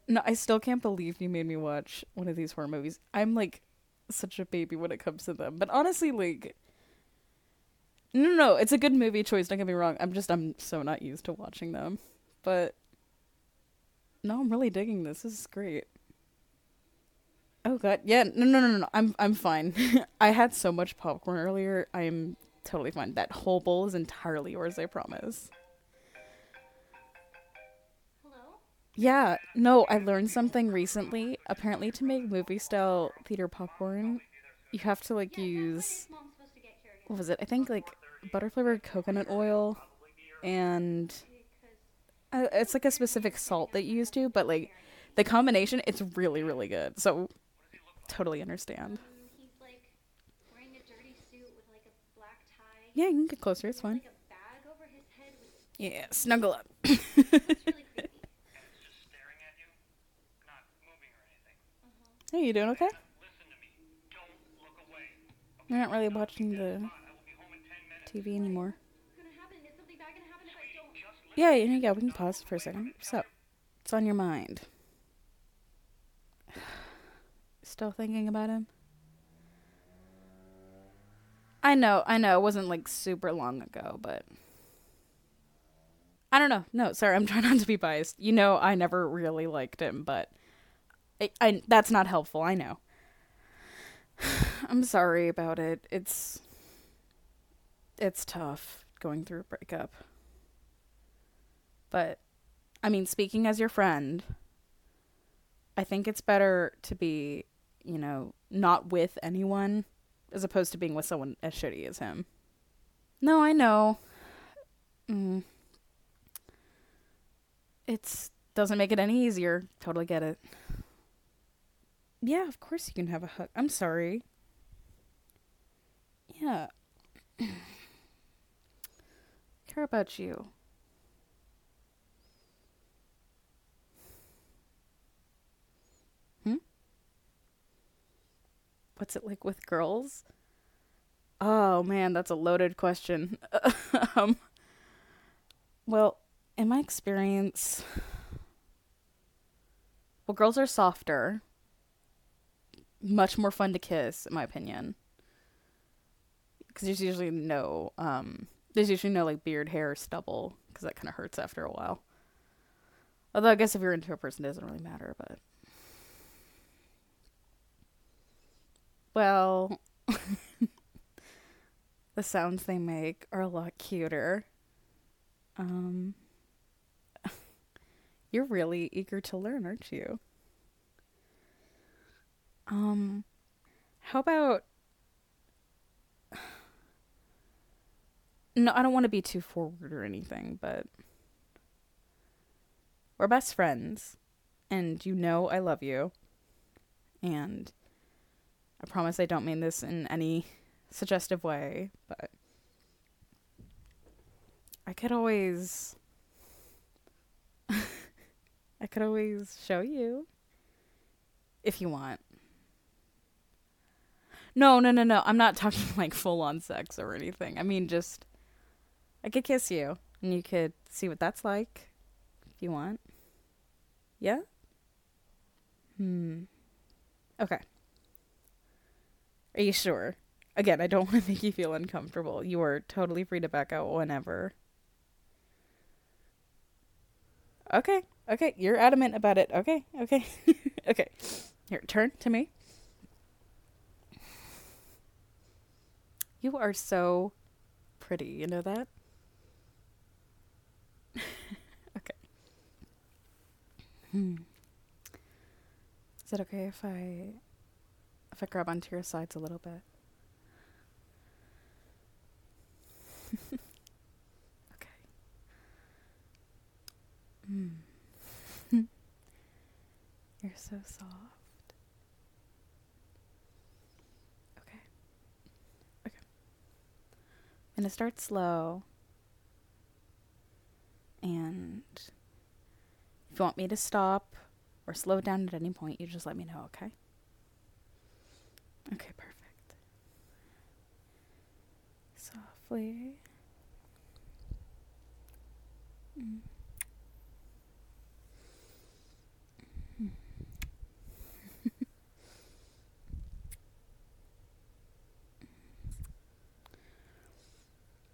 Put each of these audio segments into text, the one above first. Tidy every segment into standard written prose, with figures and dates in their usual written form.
No, I still can't believe you made me watch one of these horror movies. I'm like such a baby when it comes to them. But honestly, like, no, it's a good movie choice. Don't get me wrong. I'm so not used to watching them. But no, I'm really digging this. This is great. Oh god, yeah, no. I'm fine. I had so much popcorn earlier. I'm totally fine. That whole bowl is entirely yours. I promise. Yeah, no, I learned something recently. Apparently, to make movie style theater popcorn, you have to like use what was it? I think like butter flavored coconut oil and it's like a specific salt that you use to, but like the combination, it's really really good. So totally understand. Yeah, you can get closer. It's fine. Yeah, snuggle up. Hey, you doing okay? You're not really watching the TV anymore. Yeah, we can pause for a second. So, it's on your mind. Still thinking about him? I know. It wasn't like super long ago, but I don't know. No, sorry, I'm trying not to be biased. You know, I never really liked him, but I that's not helpful. I know. I'm sorry about it. It's tough going through a breakup. But I mean, speaking as your friend, I think it's better to be, not with anyone as opposed to being with someone as shitty as him. No, I know. Mm, it's doesn't make it any easier. Totally get it. Yeah, of course you can have a hug. I'm sorry. Yeah, care about you. Hmm? What's it like with girls? Oh man, that's a loaded question. um, well, in my experience, well, girls are softer, much more fun to kiss, in my opinion. Because there's usually no like beard, hair, stubble, because that kind of hurts after a while. Although I guess if you're into a person, it doesn't really matter. But well, the sounds they make are a lot cuter. Um, you're really eager to learn, aren't you? Um, how about no? I don't want to be too forward or anything, but we're best friends, and you know I love you, and I promise I don't mean this in any suggestive way, but I could always I could always show you if you want. No. I'm not talking like full on sex or anything. I mean, just I could kiss you and you could see what that's like if you want. Yeah? Hmm. Okay. Are you sure? Again, I don't want to make you feel uncomfortable. You are totally free to back out whenever. Okay. Okay. You're adamant about it. Okay. Okay. Here, turn to me. You are so pretty. You know that? Okay. Hmm. Is it okay if I grab onto your sides a little bit? Okay. Mm. You're so soft. Okay. Okay. I'm gonna start slow, and if you want me to stop or slow down at any point, you just let me know, okay? Okay, perfect. Softly. Mm.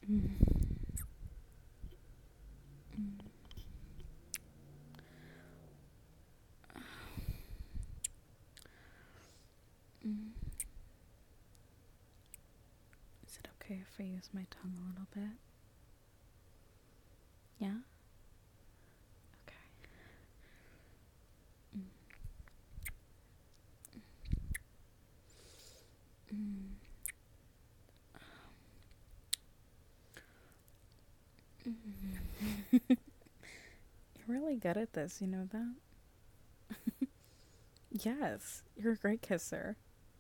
Is it okay if I use my tongue a little bit? Yeah? Okay. You're really good at this, you know that? Yes, you're a great kisser.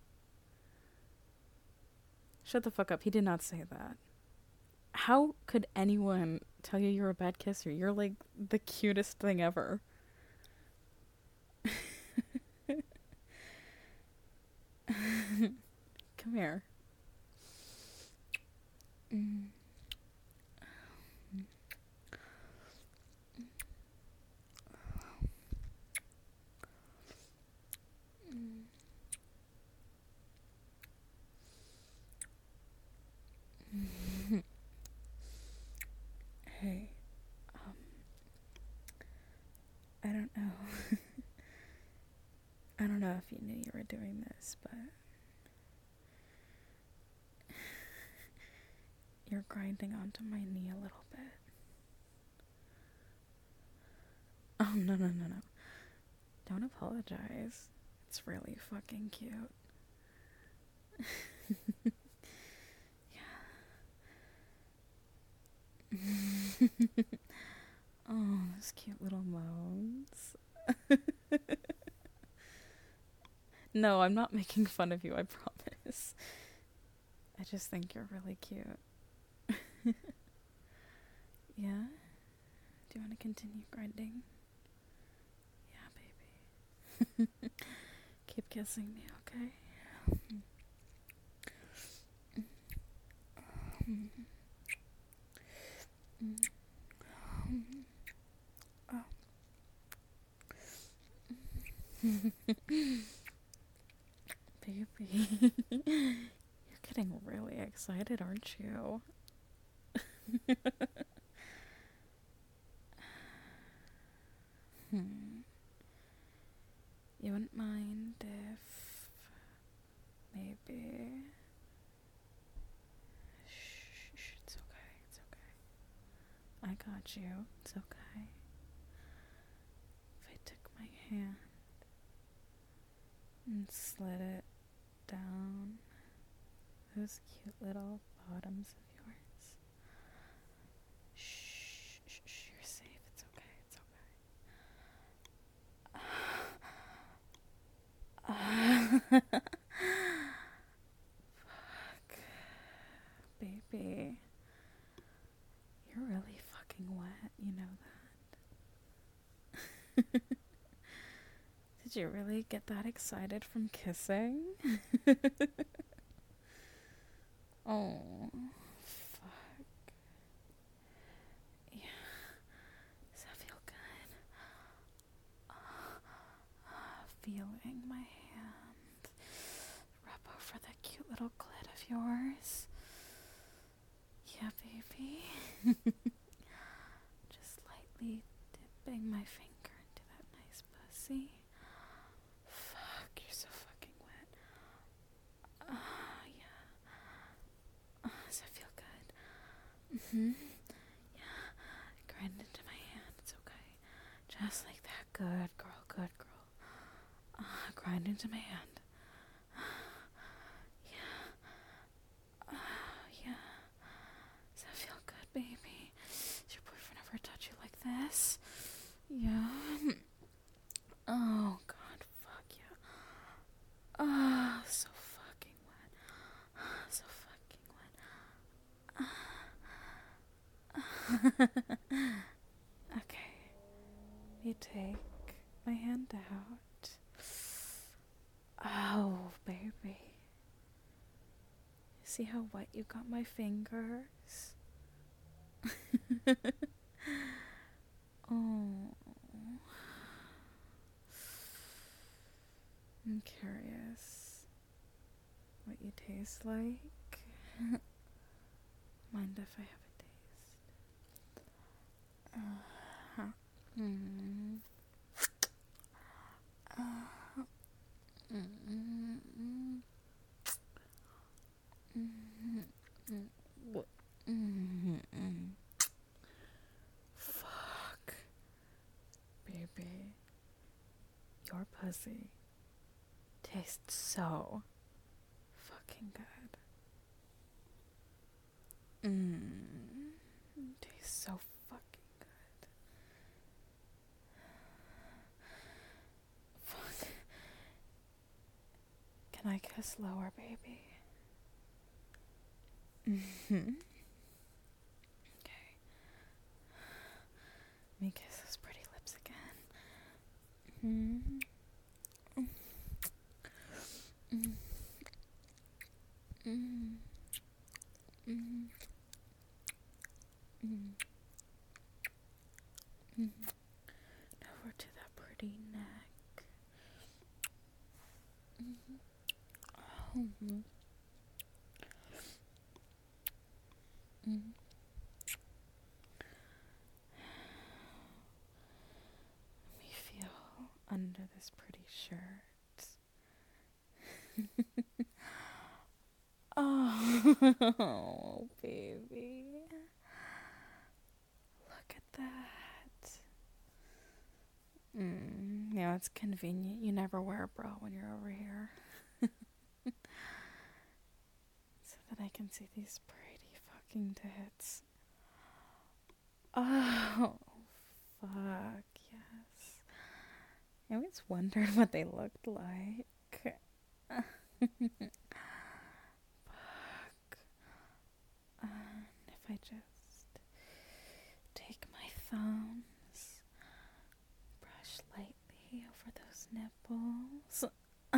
Shut the fuck up. He did not say that. How could anyone tell you you're a bad kisser? You're like the cutest thing ever. Come here. Hey, I don't know. I don't know if you knew you were doing this, but you're grinding onto my knee a little bit. Oh, no, no, no, no. Don't apologize. It's really fucking cute. Oh, those cute little moans. No, I'm not making fun of you, I promise. I just think you're really cute. Yeah? Do you want to continue grinding? Yeah, baby. Keep kissing me, okay? Baby. You're getting really excited, aren't you? You wouldn't mind if maybe... Shh, it's okay, it's okay. I got you, it's okay. If I took my hand and slid it down those cute little bottoms of yours. Shh, shh, shh, you're safe, it's okay, it's okay. Fuck. Baby. You're really fucking wet, you know that? Did you really get that excited from kissing? Oh, fuck. Yeah. Does that feel good? Feeling my hand rub over the cute little clit of yours. Yeah, baby. Just lightly dipping my finger into that nice pussy. Fuck, you're so fucking wet. Yeah. Does that feel good? Yeah. Grind into my hand. It's okay. Just like that. Good girl. Good girl. Grind into my hand. Yeah. Yeah. Does that feel good, baby? Does your boyfriend ever touch you like this? Yeah. Oh, God. Fuck yeah. So fucking wet. So fucking wet. Okay. You take my hand out. Oh, baby. See how wet you got my fingers? Oh. I'm curious what you taste like. My mind if I have a taste? Mm. Fuck. Baby. Your pussy tastes so fucking good. Tastes so fucking good. Fuck. Can I kiss lower, baby? Okay. Let me kiss those pretty lips again. Over to that pretty neck. Let me feel under this pretty shirt. Oh, baby. Look at that. Yeah, it's convenient. You never wear a bra when you're over here. So that I can see these pretty fucking tits. Oh, fuck, yes. I always wondered what they looked like. Fuck. If I just take my thumbs, brush lightly over those nipples.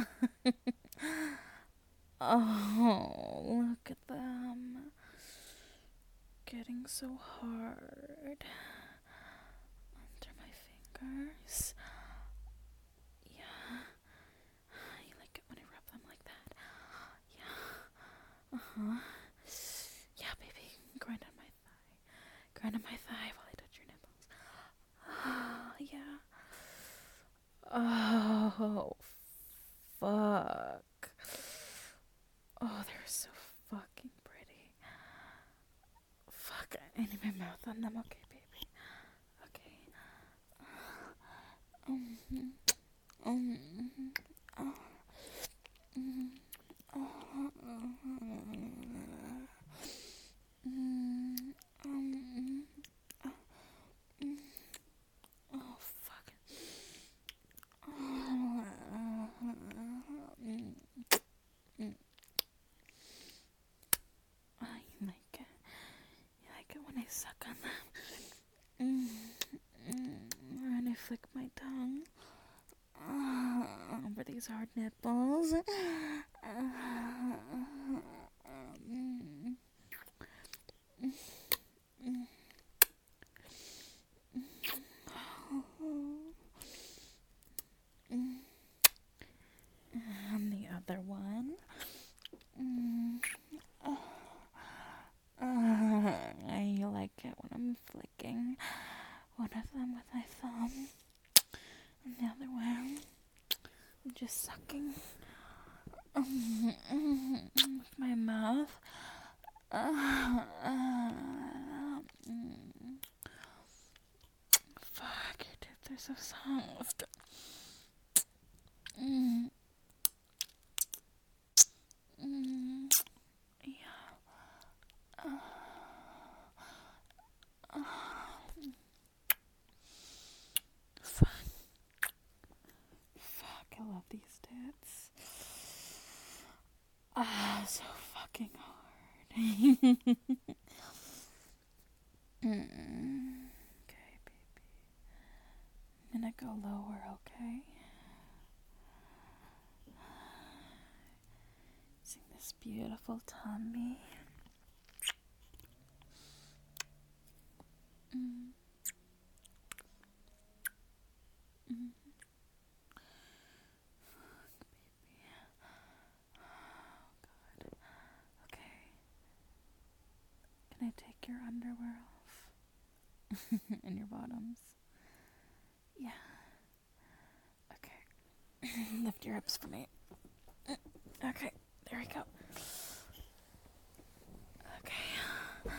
Oh, look at them. Getting so hard under my fingers. Yeah. You like it when I rub them like that? Yeah. Yeah, baby. Grind on my thigh. Grind on my thigh while I touch your nipples. Yeah. Oh, fuck. Oh, they're so fucking pretty. Fuck, I need my mouth on them. Okay, baby. Okay. Oh, fuck. Oh, you like it. You like it when I suck on them. And I flick my tongue over these hard nipples. And the other one. You like it when I'm flicking one of them with my thumb, and the other one I'm just sucking with my mouth. Fuck, your tits are so soft. Fuck, I love these tits. So fucking hard. Okay, baby. I'm gonna go lower, okay? Using this beautiful tummy. Can Can I take your underwear off? And your bottoms? Yeah. Okay. Lift your hips for me. Okay, there we go. Okay.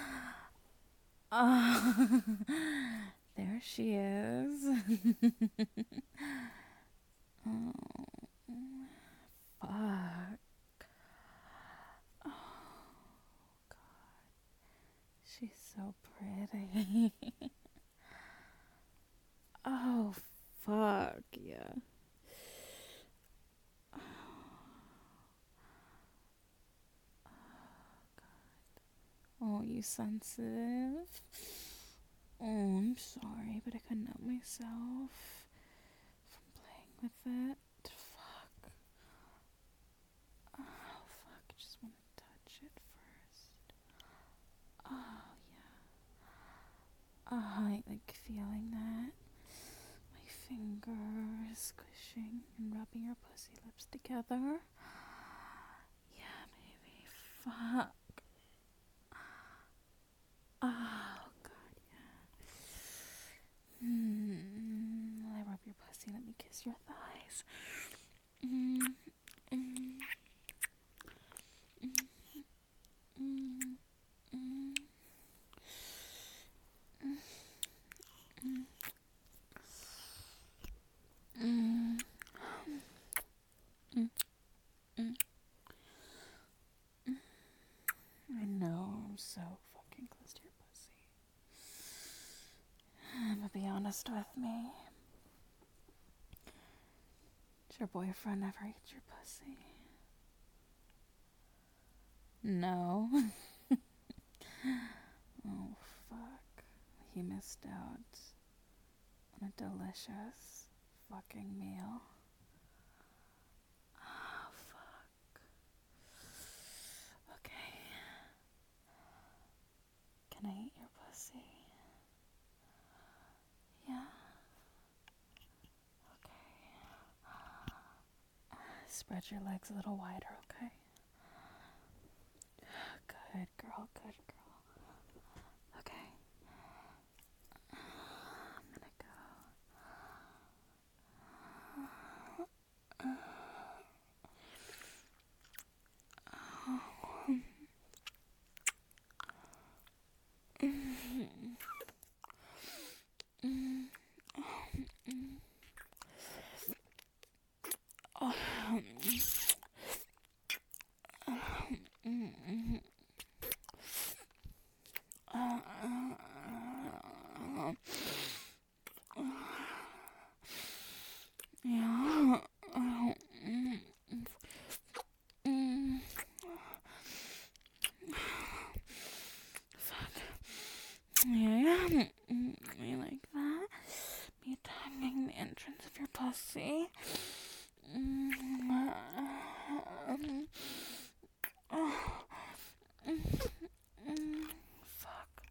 There she is. Oh, fuck. Oh, God. She's so pretty. Oh, fuck, yeah. Oh, you sensitive? Oh, I'm sorry, but I couldn't help myself from playing with it. Fuck. Oh, fuck. I just want to touch it first. Oh, yeah. Oh, I like feeling that. My fingers squishing and rubbing your pussy lips together. Yeah, baby. Fuck. Oh, God, yeah. I rub your pussy. Let me kiss your thighs. Mm, mm, mm, mm, mm, mm, mm, mm, mm. I know, I'm so fucking close to your pussy. But be honest with me. Did your boyfriend ever eat your pussy? No. Oh, fuck. He missed out on a delicious fucking meal. Oh, fuck. Okay. Can I eat your pussy? Yeah. Okay. Spread your legs a little wider, okay? Good girl, good girl. Okay. I'm gonna go. Yeah. Fuck. Yeah. You like that? Me tonguing the entrance of your pussy. Fuck.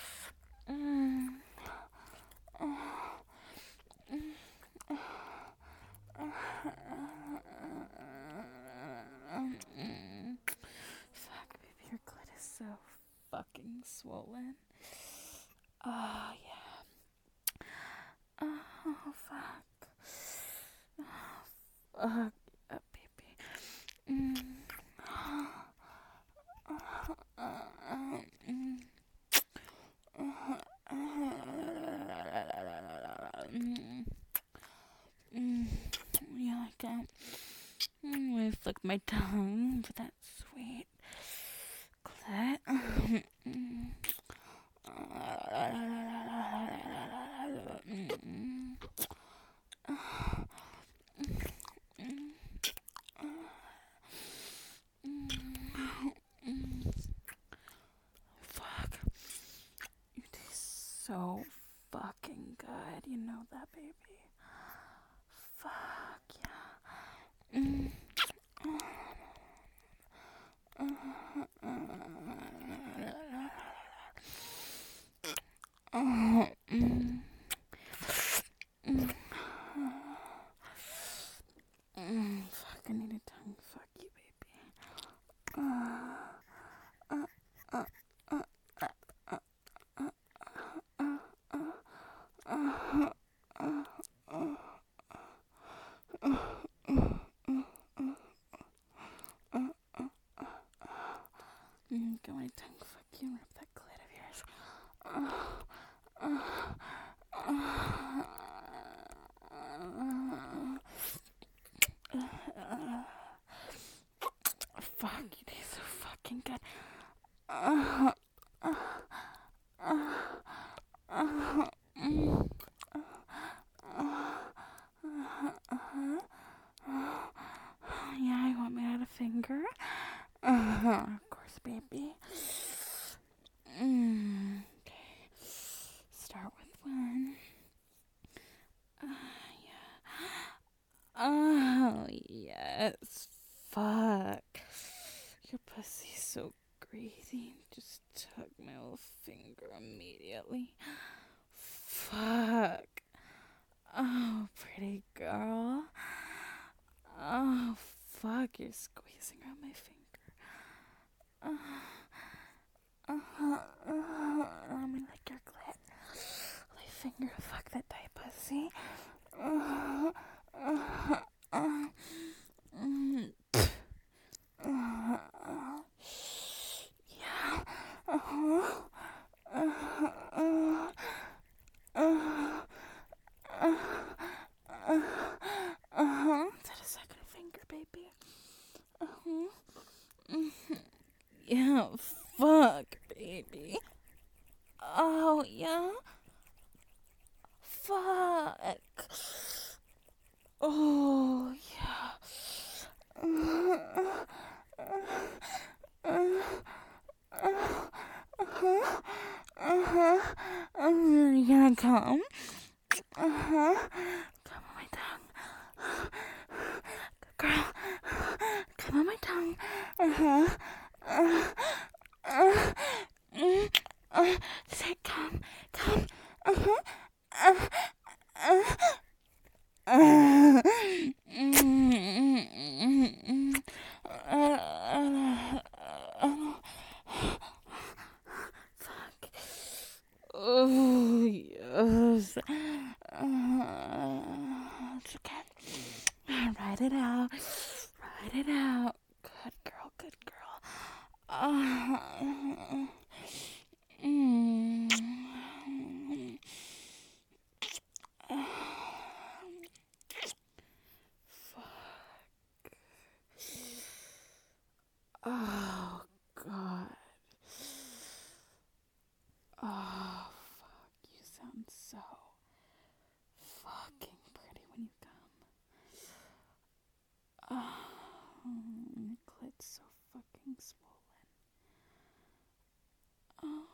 Fuck, baby, your clit is so fucking swollen. Oh, yeah. Oh, fuck. Oh, fuck, yeah, baby. You like that? I flick my tongue for that sweet clit. Fuck. You taste so fucking good. You know that, baby. Fuck yeah. Fuck, I need a tongue fuck you, baby. Fuck, you taste so fucking good. Yeah, you want me to add a finger? Of course, baby. Okay. Start with one. Yeah. Oh, yes. Fuck. Your pussy's so greasy. Just tug my little finger immediately. Fuck. Oh, pretty girl. Oh, fuck. You're squeezing around my finger. Let me lick your clit. My finger. Fuck that tight pussy. Is that a second finger, baby? Yeah, fuck, baby. Oh, yeah? Fuck. Oh, yeah. You gonna come? Come on my tongue. Good girl. Come on my tongue. Say come. Come. Fuck. Oh, yes. It's okay. Ride it out. Ride it out. Good girl, good girl. Oh, God. Oh, fuck. You sound so fucking pretty when you come. Oh, your clit's so fucking swollen. Oh.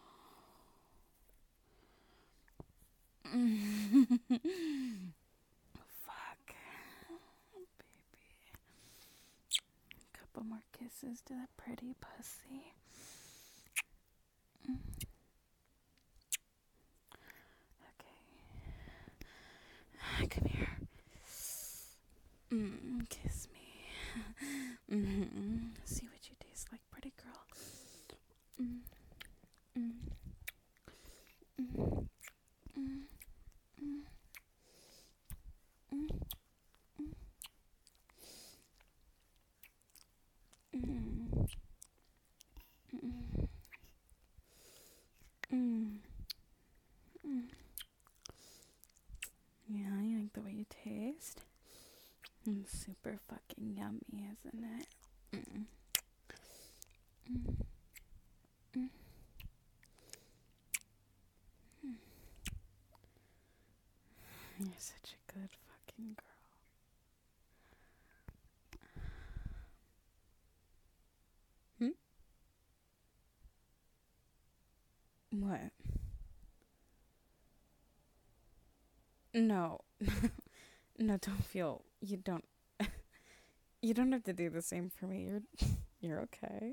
Fuck. Baby. A couple more kisses to that pretty pussy. Okay. Come here. Kiss me. See what you taste like, pretty girl. Yeah, you like the way you taste? Super fucking yummy, isn't it? You're such a good fucking girl. What? No. No, don't feel. You don't. You don't have to do the same for me. You're okay.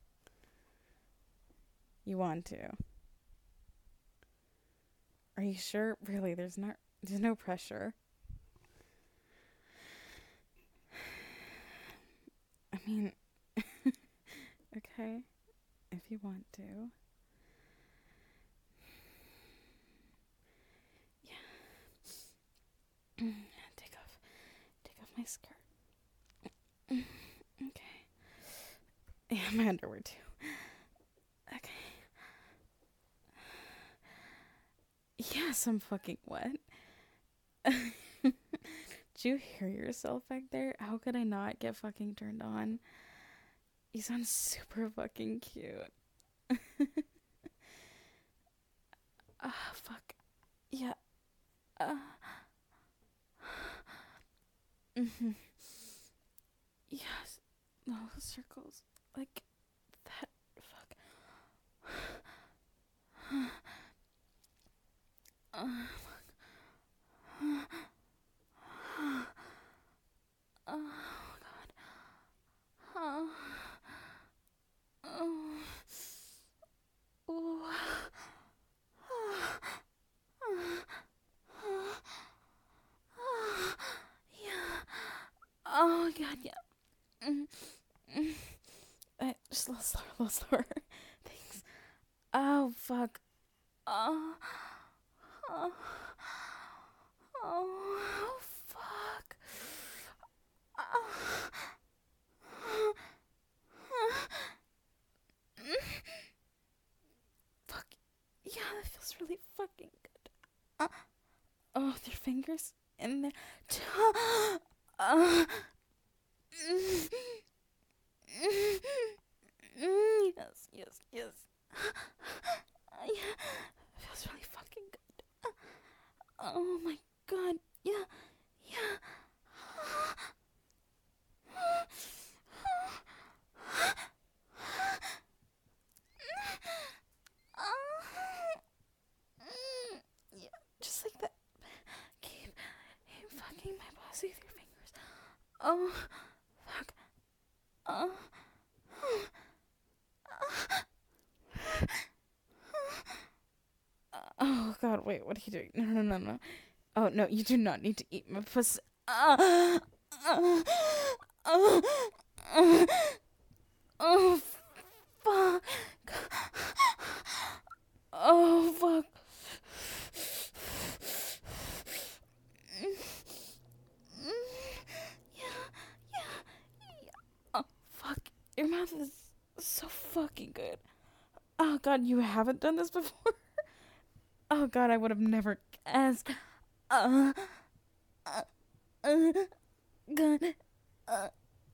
You want to. Are you sure? Really, there's no pressure. I mean, okay, if you want to. Yeah. Take off my skirt. Okay. Yeah, my underwear too. Okay. Yes, I'm fucking wet. Did you hear yourself back there? How could I not get fucking turned on? You sound super fucking cute. Ah, fuck. Yeah. Uh, mm-hmm. Yes. No circles. Like that. Fuck. Oh god. Oh. Oh. Ooh. Yeah. Oh god, yeah. Mm, mm. Just a little slower, a little slower. Thanks. Oh fuck. Oh. Oh. Oh fuck. Oh. Fuck. Yeah, that feels really fucking good. Oh, their fingers in there. Uh, yes, yes, yes. Yeah, it feels really fucking good. Oh my god. Yeah, yeah. Yeah, just like that. Keep fucking my pussy with your fingers. Oh, fuck. Oh, oh god, wait, what are you doing? No, no, no, no. Oh, no, you do not need to eat my pussy. Oh, fuck. Oh, fuck. Yeah, yeah. Oh, fuck. Your mouth is so fucking good. Oh, God, you haven't done this before? Oh, God, I would have never guessed. Uh, uh, God. Uh,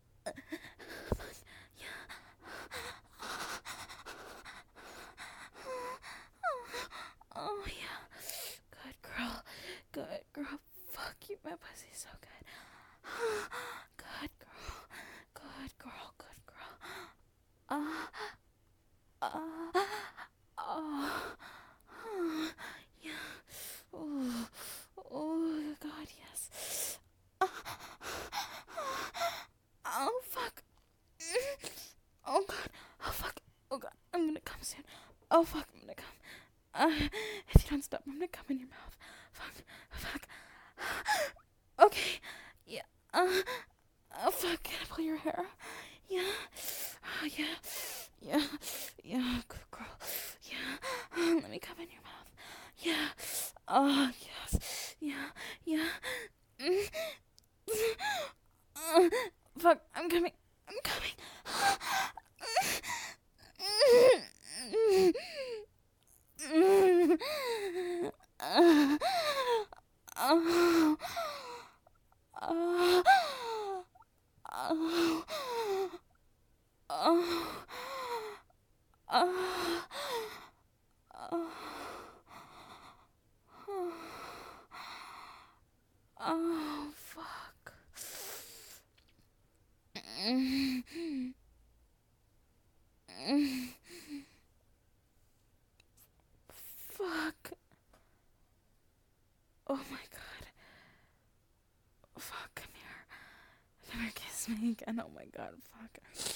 oh, yeah. Good girl. Good girl. Fuck you, my pussy's so good. Good girl. Good girl. Good girl. Uh, uh, oh, yeah. Oh, oh, God, yes. Oh, fuck. Oh, God. Oh, fuck. Oh, God. I'm gonna come soon. Oh, fuck. I'm gonna come. If you don't stop, I'm gonna come in your mouth. Fuck. Fuck. Okay. Yeah. Oh, fuck. Can I pull your hair? Yeah. Oh, yeah. Yeah. Yeah. Good girl. Yeah. Let me come in your mouth. Yeah. Oh, yes. Yeah. Yeah. Fuck. I'm coming. I'm coming. Oh. Oh. Oh. Oh. Oh. Oh, fuck. Fuck. Oh my god. Fuck, come here. Come here, kiss me again. Oh my god, fuck.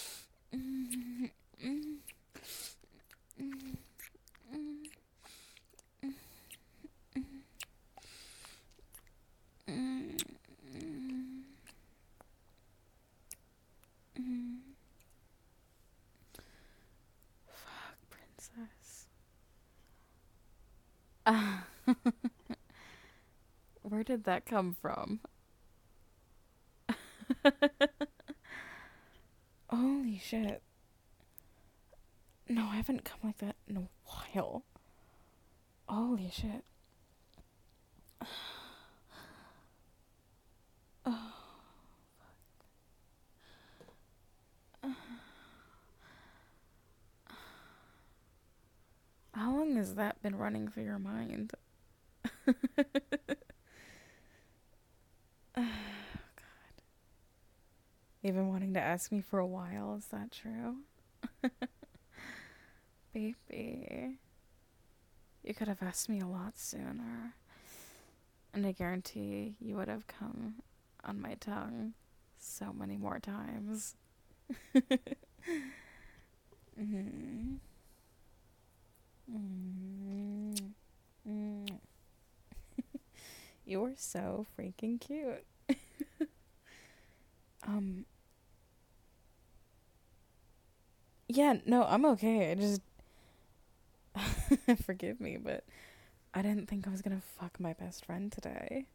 Fuck, princess. Where did that come from? Holy shit. No, I haven't come like that in a while. Holy shit. Oh, how long has that been running through your mind? You've been wanting to ask me for a while, is that true? Baby, you could have asked me a lot sooner, and I guarantee you would have come on my tongue so many more times. Mm-hmm. Mm-hmm. Mm. You are so freaking cute. Um, yeah, no, I'm okay. I just forgive me, but I didn't think I was gonna fuck my best friend today.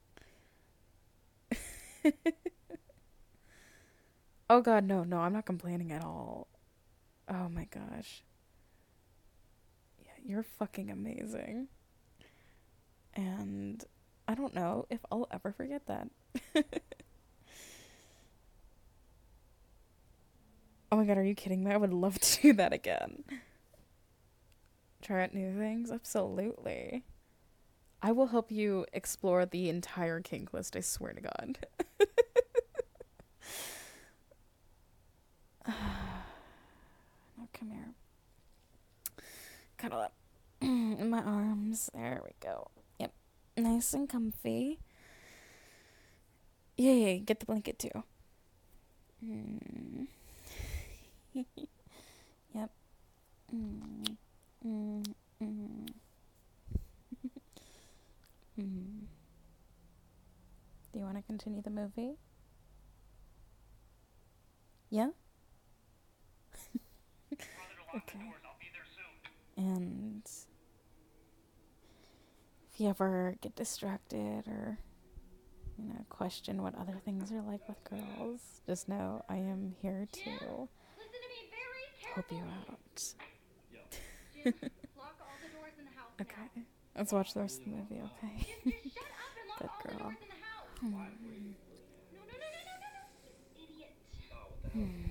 Oh god, no, no, I'm not complaining at all. Oh my gosh. Yeah, you're fucking amazing. And I don't know if I'll ever forget that. Oh my god, are you kidding me? I would love to do that again. Try out new things? Absolutely. I will help you explore the entire kink list, I swear to god. Now come here. Cuddle up. In my arms. There we go. Yep. Nice and comfy. Yeah, yeah, get the blanket too. Mm. Yep. Mm. Mm. Mm. Mm. Do you want to continue the movie? Yeah? Okay. And if you ever get distracted or, question what other things are like with girls, just know I am here to help you out. Okay. Let's watch the rest of the movie, okay? Good girl. Hmm.